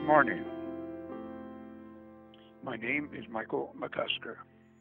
morning. My name is Michael McCusker.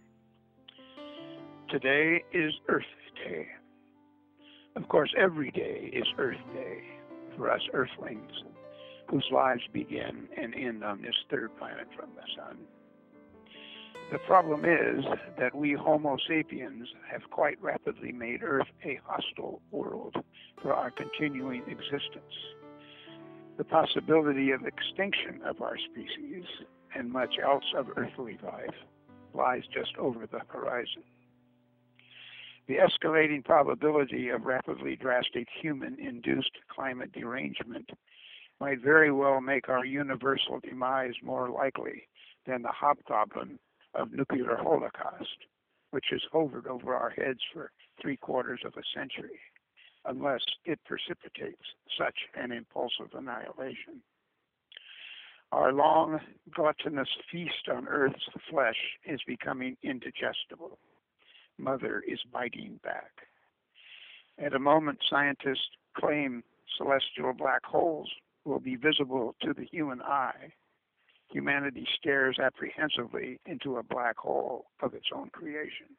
Today is Earth Day. Of course, every day is Earth Day for us Earthlings, whose lives begin and end on this third planet from the sun. The problem is that we Homo sapiens have quite rapidly made Earth a hostile world for our continuing existence. The possibility of extinction of our species and much else of earthly life lies just over the horizon. The escalating probability of rapidly drastic human-induced climate derangement might very well make our universal demise more likely than the hobgoblin of nuclear holocaust, which has hovered over our heads for 3/4 of a century, unless it precipitates such an impulsive annihilation. Our long, gluttonous feast on Earth's flesh is becoming indigestible. Mother is biting back. At a moment scientists claim celestial black holes will be visible to the human eye, humanity stares apprehensively into a black hole of its own creation.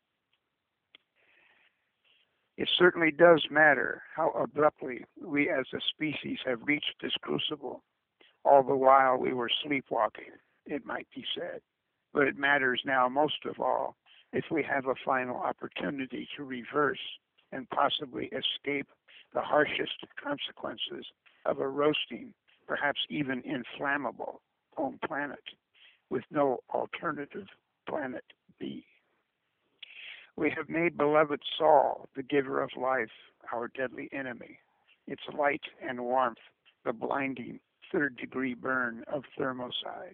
It certainly does matter how abruptly we as a species have reached this crucible. All the while we were sleepwalking, it might be said. But it matters now most of all if we have a final opportunity to reverse and possibly escape the harshest consequences of a roasting, perhaps even inflammable, home planet with no alternative planet B. We have made beloved Sol, the giver of life, our deadly enemy. Its light and warmth, the blinding third-degree burn of thermocide.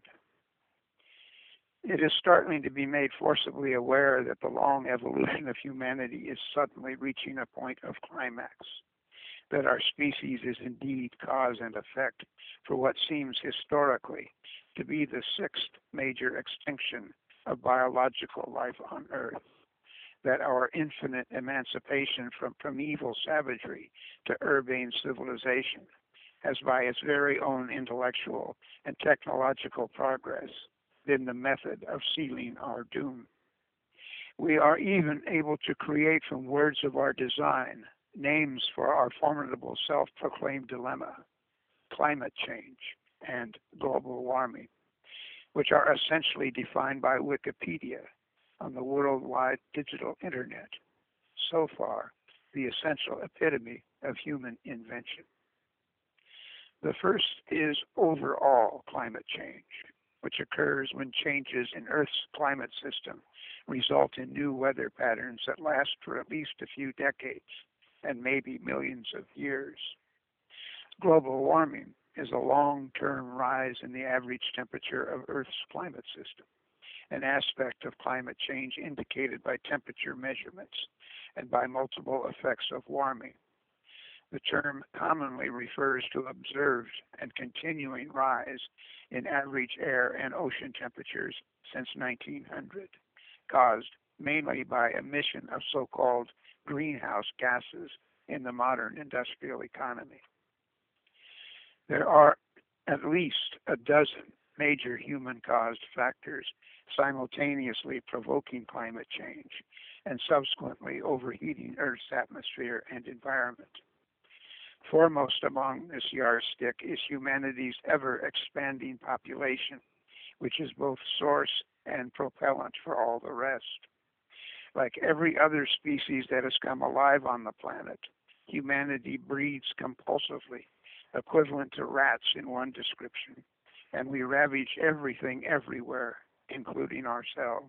It is startling to be made forcibly aware that the long evolution of humanity is suddenly reaching a point of climax, that our species is indeed cause and effect for what seems historically to be the sixth major extinction of biological life on Earth, that our infinite emancipation from primeval savagery to urbane civilization has by its very own intellectual and technological progress been the method of sealing our doom. We are even able to create from words of our design names for our formidable self-proclaimed dilemma, climate change and global warming, which are essentially defined by Wikipedia on the worldwide digital internet. So far, the essential epitome of human invention. The first is overall climate change, which occurs when changes in Earth's climate system result in new weather patterns that last for at least a few decades and maybe millions of years. Global warming is a long-term rise in the average temperature of Earth's climate system, an aspect of climate change indicated by temperature measurements and by multiple effects of warming. The term commonly refers to observed and continuing rise in average air and ocean temperatures since 1900, caused mainly by emission of so-called greenhouse gases in the modern industrial economy. There are at least a dozen major human-caused factors simultaneously provoking climate change and subsequently overheating Earth's atmosphere and environment. Foremost among this yardstick is humanity's ever-expanding population, which is both source and propellant for all the rest. Like every other species that has come alive on the planet, humanity breeds compulsively, equivalent to rats in one description, and we ravage everything everywhere, including ourselves.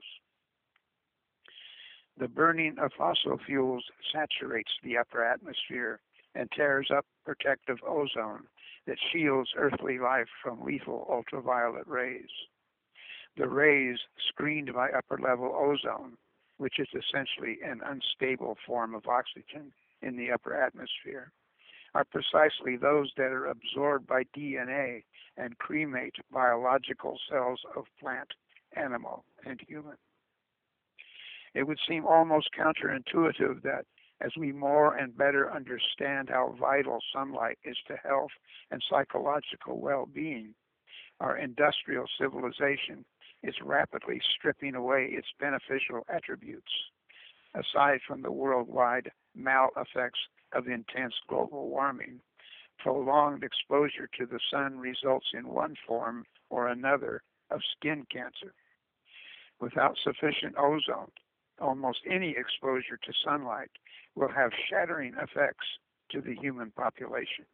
The burning of fossil fuels saturates the upper atmosphere and tears up protective ozone that shields earthly life from lethal ultraviolet rays. The rays screened by upper-level ozone, which is essentially an unstable form of oxygen in the upper atmosphere, are precisely those that are absorbed by DNA and cremate biological cells of plant, animal, and human. It would seem almost counterintuitive that as we more and better understand how vital sunlight is to health and psychological well-being, our industrial civilization is rapidly stripping away its beneficial attributes. Aside from the worldwide mal-effects of intense global warming, prolonged exposure to the sun results in one form or another of skin cancer. Without sufficient ozone, almost any exposure to sunlight will have shattering effects to the human population.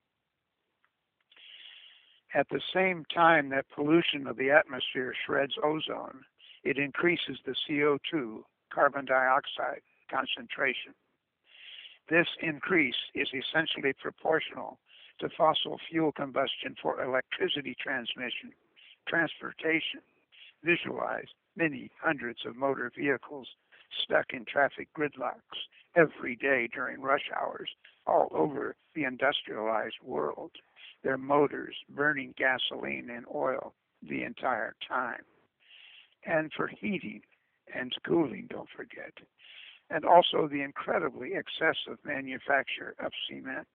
At the same time that pollution of the atmosphere shreds ozone, it increases the CO2, carbon dioxide, concentration. This increase is essentially proportional to fossil fuel combustion for electricity transmission, transportation. Visualize many hundreds of motor vehicles stuck in traffic gridlocks every day during rush hours all over the industrialized world, their motors burning gasoline and oil the entire time. And for heating and cooling, don't forget, and also the incredibly excessive manufacture of cement.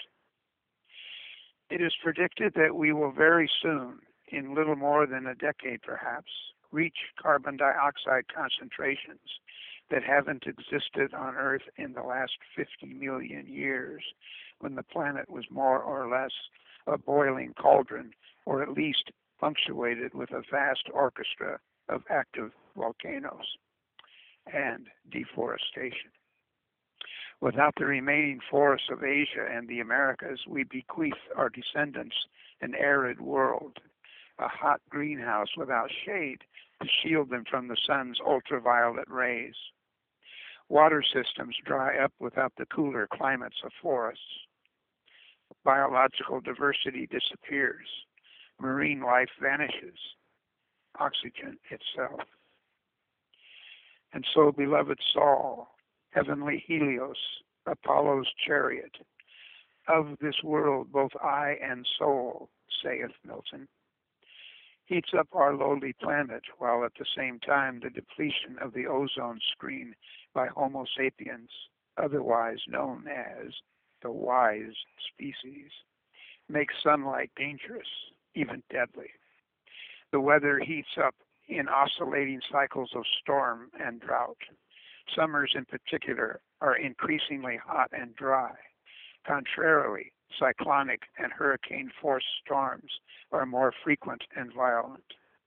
It is predicted that we will very soon, in little more than a decade perhaps, reach carbon dioxide concentrations that haven't existed on Earth in the last 50 million years, when the planet was more or less a boiling cauldron, or at least punctuated with a vast orchestra of active volcanoes and deforestation. Without the remaining forests of Asia and the Americas, we bequeath our descendants an arid world, a hot greenhouse without shade to shield them from the sun's ultraviolet rays. Water systems dry up without the cooler climates of forests. Biological diversity disappears. Marine life vanishes. Oxygen itself. And so, beloved Sol, heavenly Helios, Apollo's chariot, of this world both eye and soul, saith Milton, heats up our lowly planet, while at the same time the depletion of the ozone screen by Homo sapiens, otherwise known as the wise species, makes sunlight dangerous, even deadly. The weather heats up in oscillating cycles of storm and drought. Summers in particular are increasingly hot and dry. Contrarily, cyclonic and hurricane-force storms are more frequent and violent.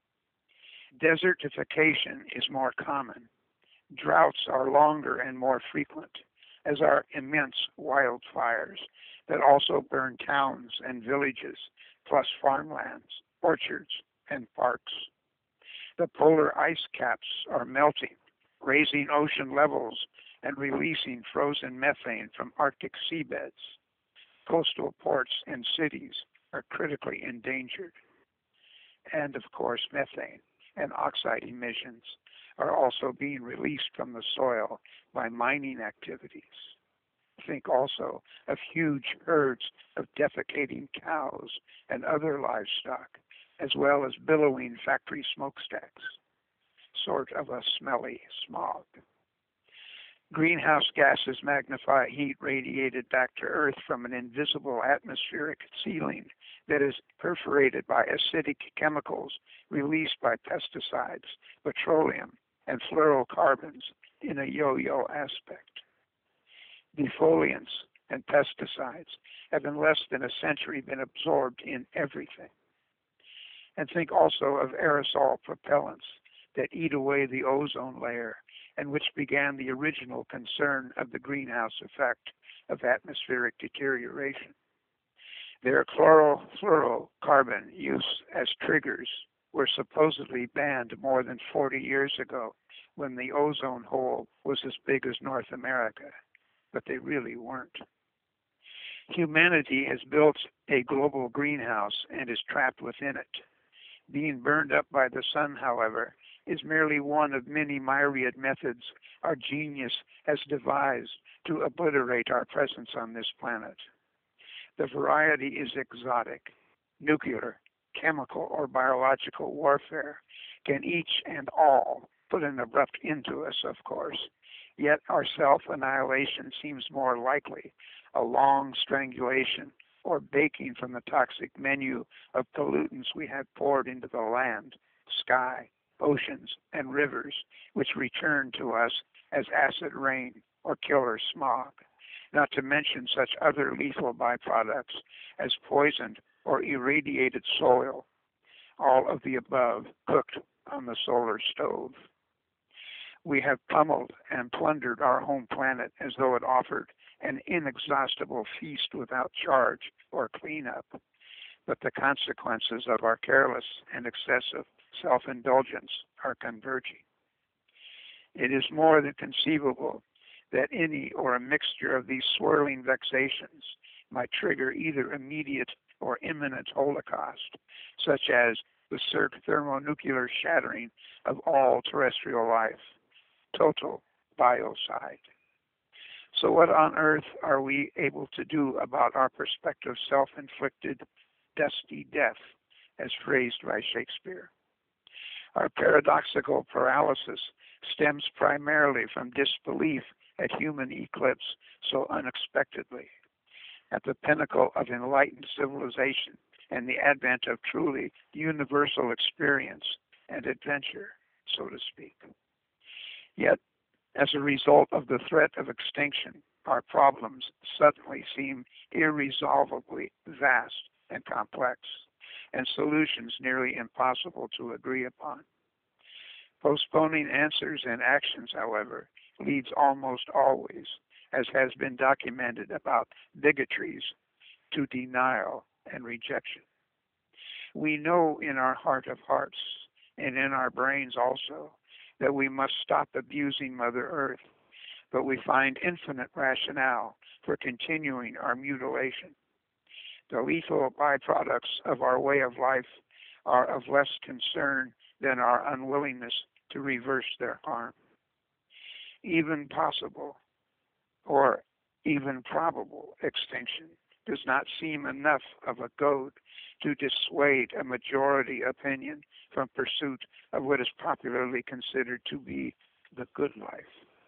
Desertification is more common. Droughts are longer and more frequent, as are immense wildfires that also burn towns and villages, plus farmlands, orchards, and parks. The polar ice caps are melting, raising ocean levels and releasing frozen methane from Arctic seabeds. Coastal ports and cities are critically endangered. And of course, methane and oxide emissions are also being released from the soil by mining activities. Think also of huge herds of defecating cows and other livestock, as well as billowing factory smokestacks, sort of a smelly smog. Greenhouse gases magnify heat radiated back to Earth from an invisible atmospheric ceiling that is perforated by acidic chemicals released by pesticides, petroleum, and fluorocarbons in a yo-yo aspect. Defoliants and pesticides have in less than a century been absorbed in everything. And think also of aerosol propellants that eat away the ozone layer and which began the original concern of the greenhouse effect of atmospheric deterioration. Their chlorofluorocarbon use as triggers were supposedly banned more than 40 years ago when the ozone hole was as big as North America, but they really weren't. Humanity has built a global greenhouse and is trapped within it. Being burned up by the sun, however, is merely one of many myriad methods our genius has devised to obliterate our presence on this planet. The variety is exotic. Nuclear, chemical, or biological warfare can each and all put an abrupt end to us, of course, yet our self-annihilation seems more likely, a long strangulation or baking from the toxic menu of pollutants we have poured into the land, sky, oceans, and rivers, which return to us as acid rain or killer smog, not to mention such other lethal byproducts as poisoned or irradiated soil, all of the above cooked on the solar stove. We have pummeled and plundered our home planet as though it offered an inexhaustible feast without charge or cleanup. But the consequences of our careless and excessive self-indulgence are converging. It is more than conceivable that any or a mixture of these swirling vexations might trigger either immediate or imminent holocaust, such as the thermonuclear shattering of all terrestrial life, total biocide. So what on earth are we able to do about our prospective self-inflicted dusty death, as phrased by Shakespeare? Our paradoxical paralysis stems primarily from disbelief at human eclipse so unexpectedly, at the pinnacle of enlightened civilization and the advent of truly universal experience and adventure, so to speak. Yet, as a result of the threat of extinction, our problems suddenly seem irresolvably vast and complex, and solutions nearly impossible to agree upon. Postponing answers and actions, however, leads almost always, as has been documented about bigotries, to denial and rejection. We know in our heart of hearts, and in our brains also, that we must stop abusing Mother Earth, but we find infinite rationale for continuing our mutilation. The lethal byproducts of our way of life are of less concern than our unwillingness to reverse their harm. Even possible or even probable extinction does not seem enough of a goad to dissuade a majority opinion from pursuit of what is popularly considered to be the good life.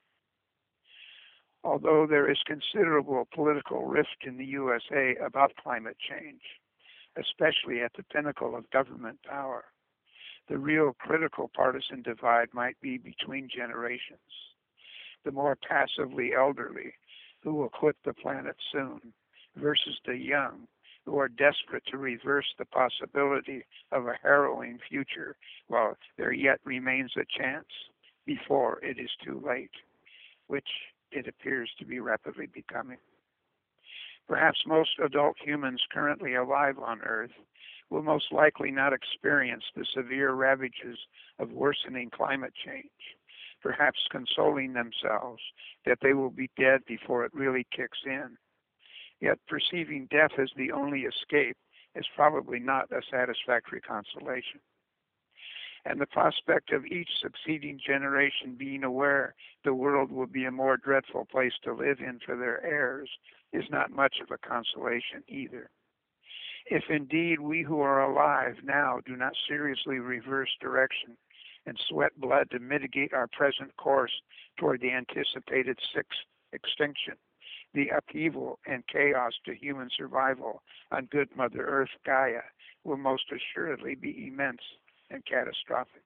Although there is considerable political rift in the USA about climate change, especially at the pinnacle of government power, the real critical partisan divide might be between generations. The more passively elderly, who will quit the planet soon, versus the young, who are desperate to reverse the possibility of a harrowing future while there yet remains a chance before it is too late, which it appears to be rapidly becoming. Perhaps most adult humans currently alive on Earth will most likely not experience the severe ravages of worsening climate change, perhaps consoling themselves that they will be dead before it really kicks in. Yet perceiving death as the only escape is probably not a satisfactory consolation. And the prospect of each succeeding generation being aware the world will be a more dreadful place to live in for their heirs is not much of a consolation either. If indeed we who are alive now do not seriously reverse direction and sweat blood to mitigate our present course toward the anticipated sixth extinction, the upheaval and chaos to human survival on good Mother Earth Gaia will most assuredly be immense and catastrophic.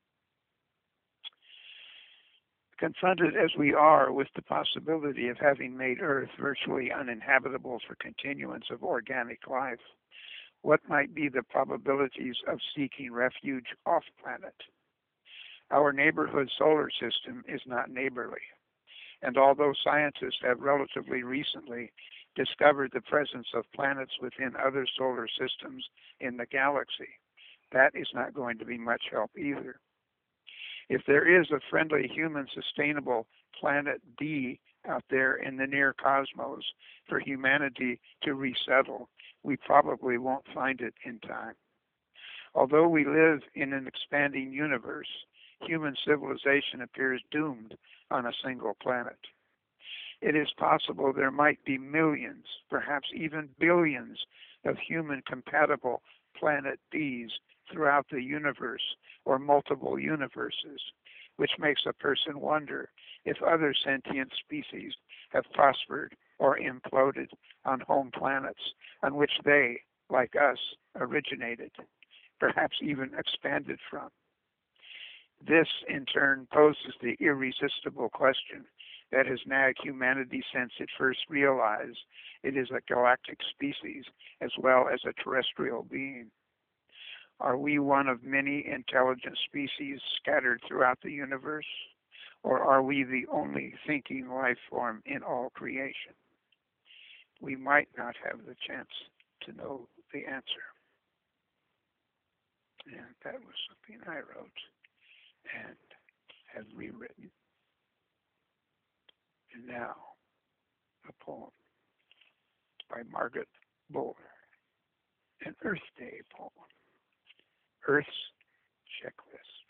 Confronted as we are with the possibility of having made Earth virtually uninhabitable for continuance of organic life, what might be the probabilities of seeking refuge off-planet? Our neighborhood solar system is not neighborly, and although scientists have relatively recently discovered the presence of planets within other solar systems in the galaxy, that is not going to be much help either. If there is a friendly human sustainable planet D out there in the near cosmos for humanity to resettle, we probably won't find it in time. Although we live in an expanding universe, human civilization appears doomed on a single planet. It is possible there might be millions, perhaps even billions, of human-compatible planet Ds throughout the universe or multiple universes, which makes a person wonder if other sentient species have prospered or imploded on home planets on which they, like us, originated, perhaps even expanded from. This, in turn, poses the irresistible question that has nagged humanity since it first realized it is a galactic species as well as a terrestrial being. Are we one of many intelligent species scattered throughout the universe, or are we the only thinking life form in all creation? We might not have the chance to know the answer. And that was something I wrote and have rewritten. And now, a poem by Margaret Boler, an Earth Day poem, Earth's Checklist.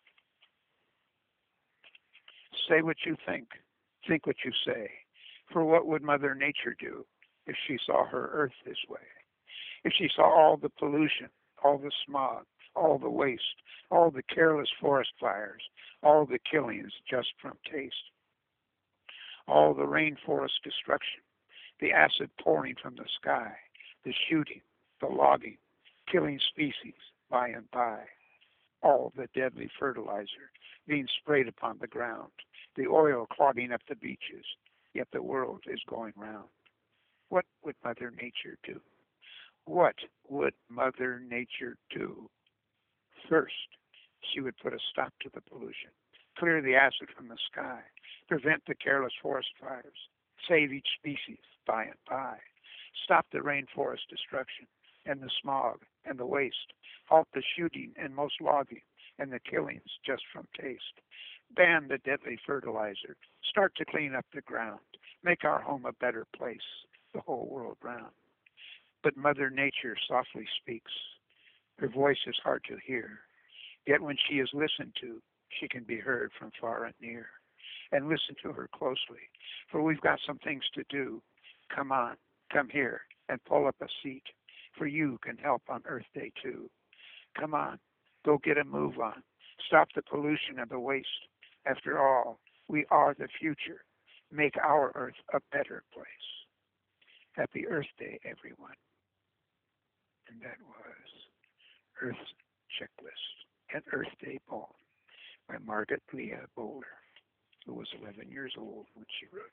Say what you think what you say, for what would Mother Nature do if she saw her Earth this way? If she saw all the pollution, all the smog, all the waste, all the careless forest fires, all the killings just from taste, all the rainforest destruction, the acid pouring from the sky, the shooting, the logging, killing species by and by, all the deadly fertilizer being sprayed upon the ground, the oil clogging up the beaches, yet the world is going round. What would Mother Nature do? What would Mother Nature do? First, she would put a stop to the pollution, clear the acid from the sky, prevent the careless forest fires, save each species by and by, stop the rainforest destruction and the smog and the waste, halt the shooting and most logging and the killings just from taste, ban the deadly fertilizer, start to clean up the ground, make our home a better place, the whole world round. But Mother Nature softly speaks. Her voice is hard to hear, yet when she is listened to, she can be heard from far and near. And listen to her closely, for we've got some things to do. Come on, come here, and pull up a seat, for you can help on Earth Day too. Come on, go get a move on. Stop the pollution and the waste. After all, we are the future. Make our Earth a better place. Happy Earth Day, everyone. And that was Earth's Checklist, an Earth Day poem by Margaret Leah Boler, who was 11 years old when she wrote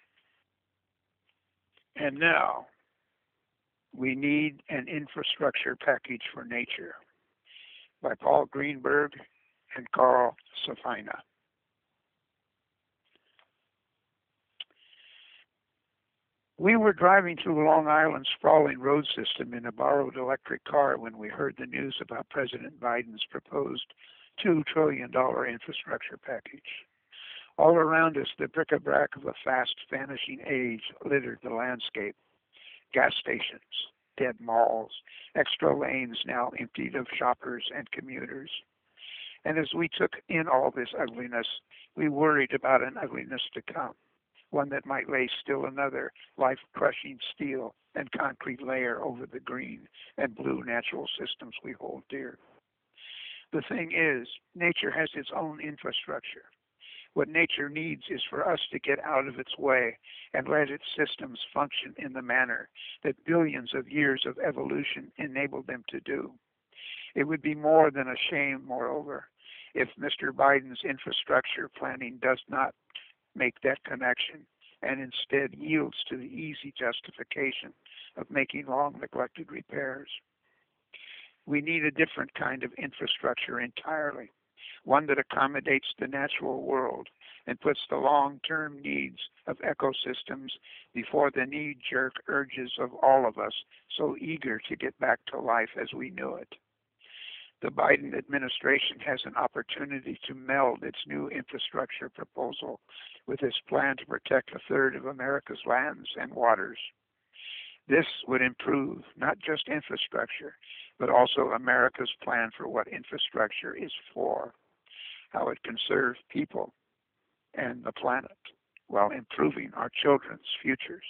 it. And now, we need an infrastructure package for nature by Paul Greenberg and Carl Safina. We were driving through Long Island's sprawling road system in a borrowed electric car when we heard the news about President Biden's proposed $2 trillion infrastructure package. All around us, the bric-a-brac of a fast vanishing age littered the landscape. Gas stations, dead malls, extra lanes now emptied of shoppers and commuters. And as we took in all this ugliness, we worried about an ugliness to come, one that might lay still another life-crushing steel and concrete layer over the green and blue natural systems we hold dear. The thing is, nature has its own infrastructure. What nature needs is for us to get out of its way and let its systems function in the manner that billions of years of evolution enabled them to do. It would be more than a shame, moreover, if Mr. Biden's infrastructure planning does not make that connection and instead yields to the easy justification of making long-neglected repairs. We need a different kind of infrastructure entirely, one that accommodates the natural world and puts the long-term needs of ecosystems before the knee-jerk urges of all of us so eager to get back to life as we knew it. The Biden administration has an opportunity to meld its new infrastructure proposal with its plan to protect a third of America's lands and waters. This would improve not just infrastructure, but also America's plan for what infrastructure is for, how it can serve people and the planet while improving our children's futures.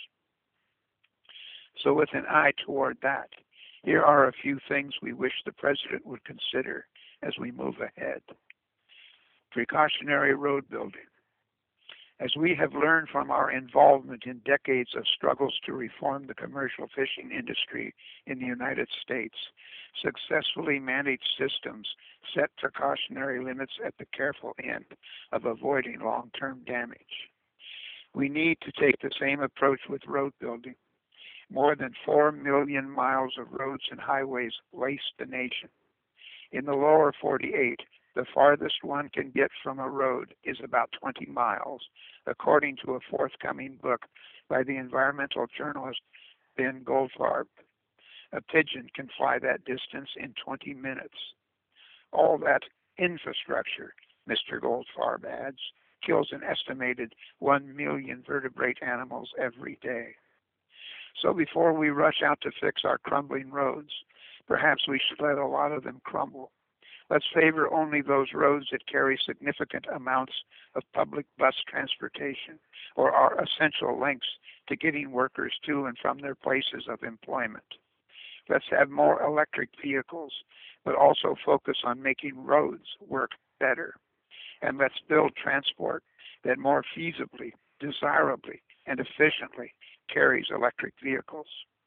So with an eye toward that, here are a few things we wish the President would consider as we move ahead. Precautionary road building. As we have learned from our involvement in decades of struggles to reform the commercial fishing industry in the United States, successfully managed systems set precautionary limits at the careful end of avoiding long-term damage. We need to take the same approach with road building. More than 4 million miles of roads and highways waste the nation. In the lower 48, the farthest one can get from a road is about 20 miles, according to a forthcoming book by the environmental journalist Ben Goldfarb. A pigeon can fly that distance in 20 minutes. All that infrastructure, Mr. Goldfarb adds, kills an estimated 1 million vertebrate animals every day. So before we rush out to fix our crumbling roads, perhaps we should let a lot of them crumble. Let's favor only those roads that carry significant amounts of public bus transportation or are essential links to getting workers to and from their places of employment. Let's have more electric vehicles, but also focus on making roads work better. And let's build transport that more feasibly, desirably, and efficiently carries electric vehicles,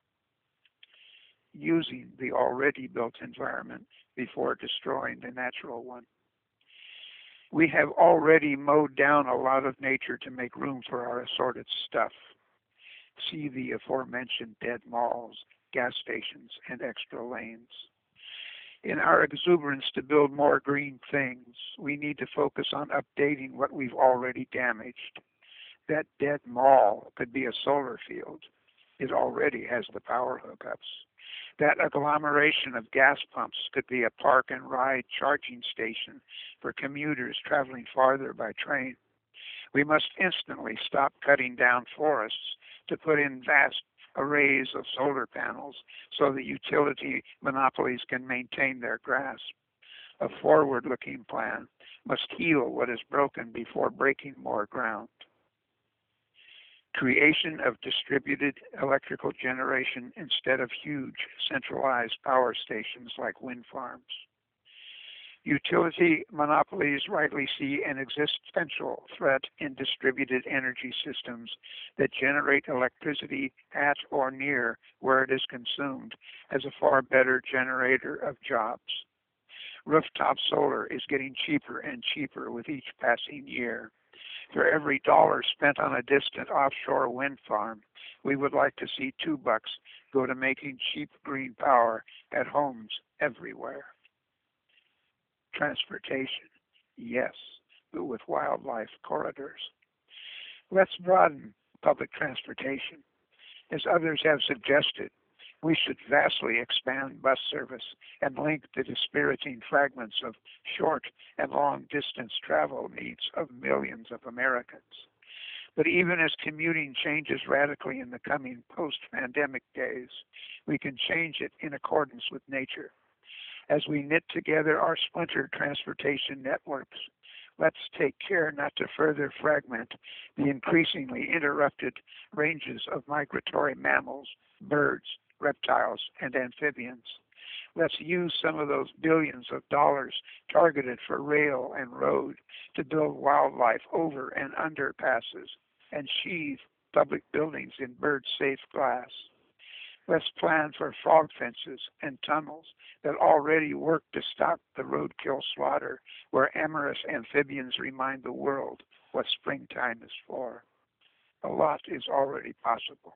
using the already built environment before destroying the natural one. We have already mowed down a lot of nature to make room for our assorted stuff. See the aforementioned dead malls, gas stations, and extra lanes. In our exuberance to build more green things, we need to focus on updating what we've already damaged. That dead mall could be a solar field. It already has the power hookups. That agglomeration of gas pumps could be a park and ride charging station for commuters traveling farther by train. We must instantly stop cutting down forests to put in vast arrays of solar panels so the utility monopolies can maintain their grasp. A forward-looking plan must heal what is broken before breaking more ground. Creation of distributed electrical generation instead of huge centralized power stations like wind farms. Utility monopolies rightly see an existential threat in distributed energy systems that generate electricity at or near where it is consumed as a far better generator of jobs. Rooftop solar is getting cheaper and cheaper with each passing year. For every dollar spent on a distant offshore wind farm, we would like to see $2 go to making cheap green power at homes everywhere. Transportation, yes, but with wildlife corridors. Let's broaden public transportation. As others have suggested, we should vastly expand bus service and link the dispiriting fragments of short and long distance travel needs of millions of Americans. But even as commuting changes radically in the coming post-pandemic days, we can change it in accordance with nature. As we knit together our splintered transportation networks, let's take care not to further fragment the increasingly interrupted ranges of migratory mammals, birds, reptiles, and amphibians. Let's use some of those billions of dollars targeted for rail and road to build wildlife over and under passes and sheathe public buildings in bird-safe glass. Let's plan for fog fences and tunnels that already work to stop the roadkill slaughter where amorous amphibians remind the world what springtime is for. A lot is already possible.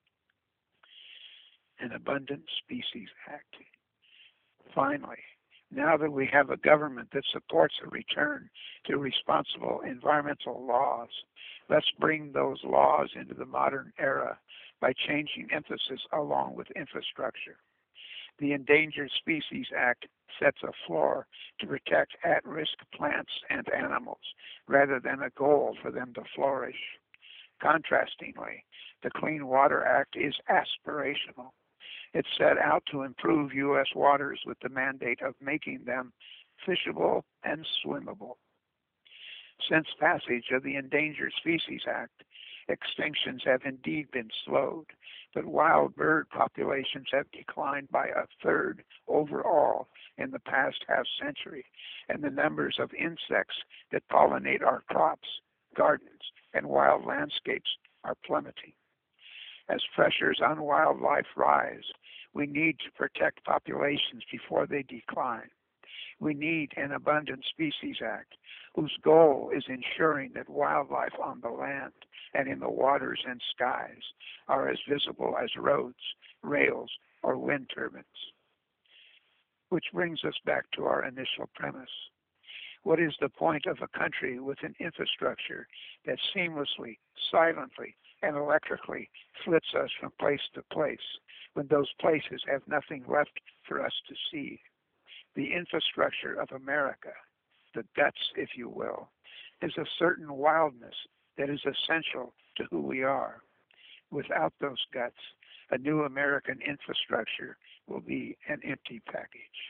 An Abundant Species Act. Finally, now that we have a government that supports a return to responsible environmental laws, let's bring those laws into the modern era by changing emphasis along with infrastructure. The Endangered Species Act sets a floor to protect at-risk plants and animals rather than a goal for them to flourish. Contrastingly, the Clean Water Act is aspirational. It set out to improve U.S. waters with the mandate of making them fishable and swimmable. Since passage of the Endangered Species Act, extinctions have indeed been slowed, but wild bird populations have declined by 1/3 overall in the past half century, and the numbers of insects that pollinate our crops gardens, and wild landscapes are plummeting. As pressures on wildlife rise, we need to protect populations before they decline. We need an Abundant Species Act whose goal is ensuring that wildlife on the land and in the waters and skies are as visible as roads, rails, or wind turbines. Which brings us back to our initial premise. What is the point of a country with an infrastructure that seamlessly, silently, and electrically flits us from place to place when those places have nothing left for us to see? The infrastructure of America, the guts, if you will, is a certain wildness that is essential to who we are. Without those guts, a new American infrastructure will be an empty package.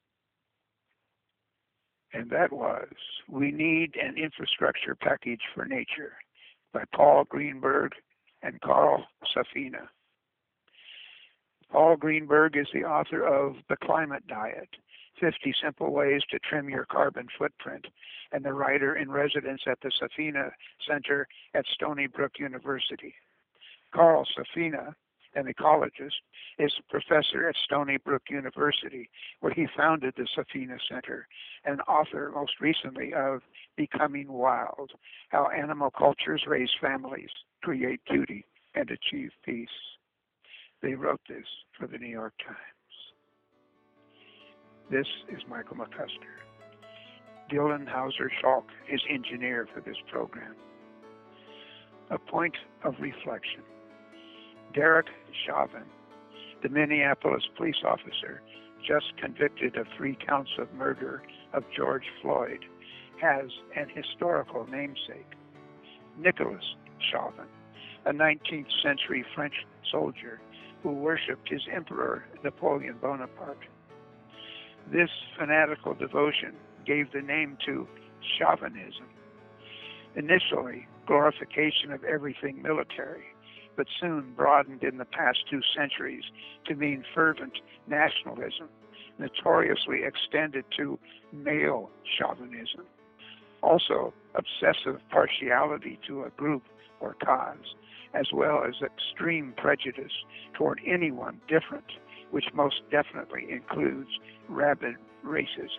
And that was We Need an Infrastructure Package for Nature by Paul Greenberg and Carl Safina. Paul Greenberg is the author of The Climate Diet, 50 Simple Ways to Trim Your Carbon Footprint, and the writer in residence at the Safina Center at Stony Brook University. Carl Safina, an ecologist, is a professor at Stony Brook University, where he founded the Safina Center, and author most recently of Becoming Wild, How Animal Cultures Raise Families, Create Beauty, and Achieve Peace. They wrote this for the New York Times. This is Michael McCusker. Dylan Hauser-Schalk is engineer for this program. A point of reflection. Derek Chauvin, the Minneapolis police officer just convicted of 3 counts of murder of George Floyd, has an historical namesake. Nicholas Chauvin, a 19th century French soldier who worshipped his emperor Napoleon Bonaparte. This fanatical devotion gave the name to Chauvinism. Initially, glorification of everything military, but soon broadened in the past 2 centuries to mean fervent nationalism, notoriously extended to male chauvinism. Also, obsessive partiality to a group or cause, as well as extreme prejudice toward anyone different, which most definitely includes rabid racism.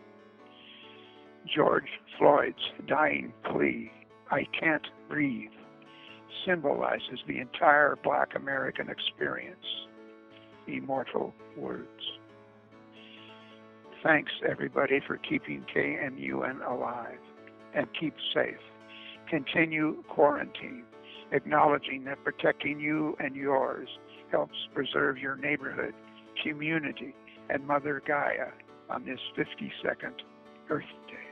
George Floyd's dying plea, "I can't breathe," symbolizes the entire Black American experience. Immortal words. Thanks, everybody, for keeping KMUN alive. And keep safe. Continue quarantine, acknowledging that protecting you and yours helps preserve your neighborhood, community, and Mother Gaia on this 52nd Earth Day.